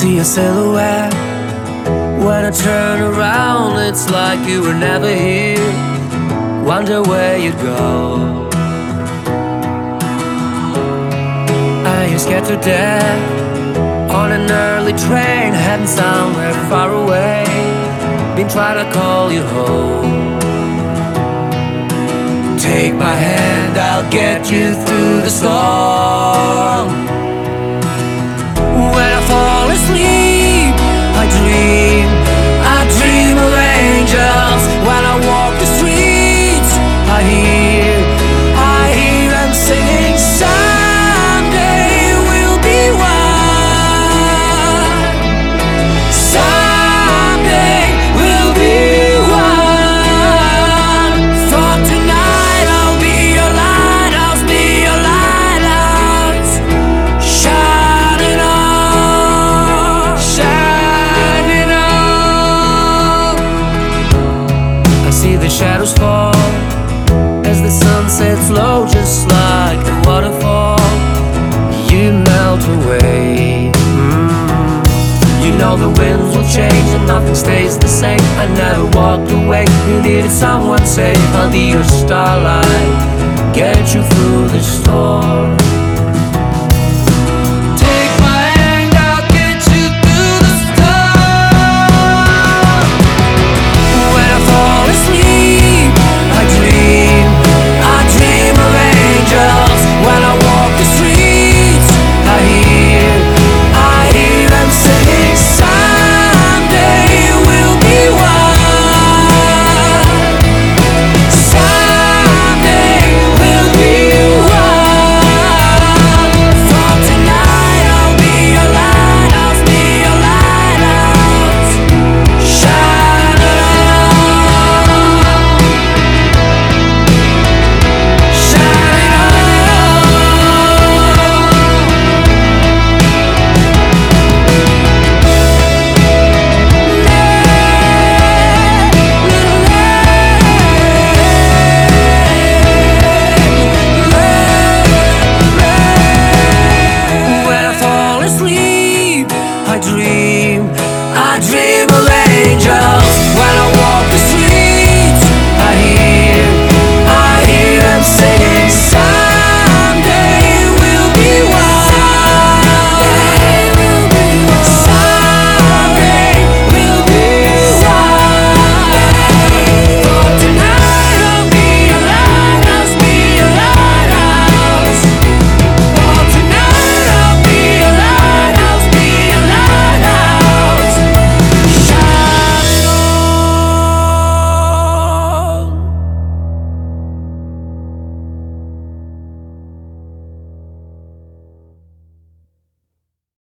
see a silhouette. When I turn around, it's like you were never here. Wonder where you'd go. Are you scared to death? On an early train, heading somewhere far away. Been trying to call you home. Take my hand, I'll get you through the storm. When I fall asleep, I dream of angels. When I walk the streets, I hear them singing. Someday we'll be one. Someday we'll be one. For tonight I'll be your lighthouse, be your lighthouse, shining on, shining on. I see the shadows fall as the sunset flows, just like a waterfall. You melt away. You know the winds will change and nothing stays the same. I never walked away. You needed someone safe. I'll be your starlight, get you through the storm.